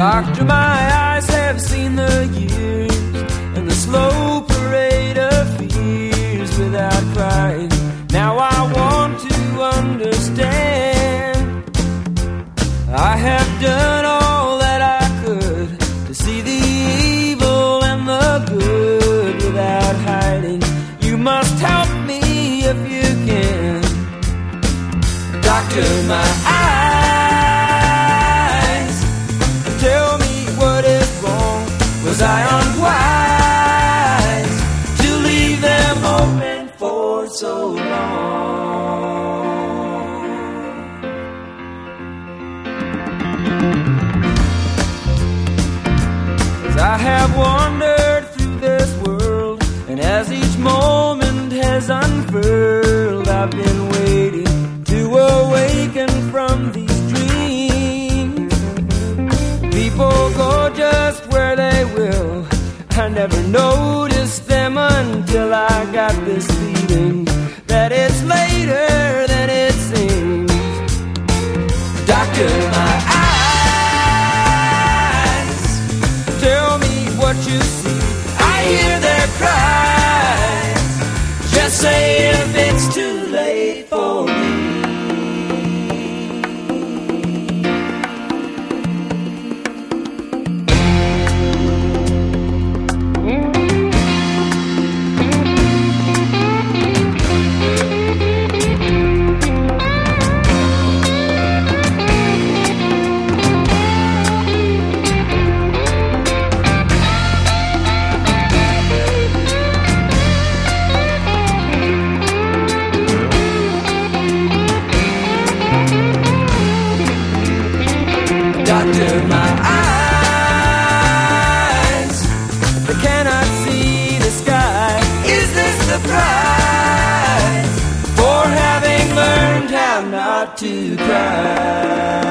Doctor, my eyes have seen the years and the slow parade of fears without crying. Now I want to understand. I have done all that I could to see the evil and the good without hiding. You must help me if you can. Doctor, my eyes, tell me what is wrong. Was I unwise to leave them open for so long? 'Cause I have wandered through this world, and as each moment has unfurled, I've been waiting to awaken from these dreams. People go just where they will. I never noticed them until I got this feeling that it's later than it seems. Doctor, my eyes, tell me what you see. I hear their cries. Just say if it's too late for me. Doctor, my eyes, they cannot see the sky. Is this the price for having learned how not to cry?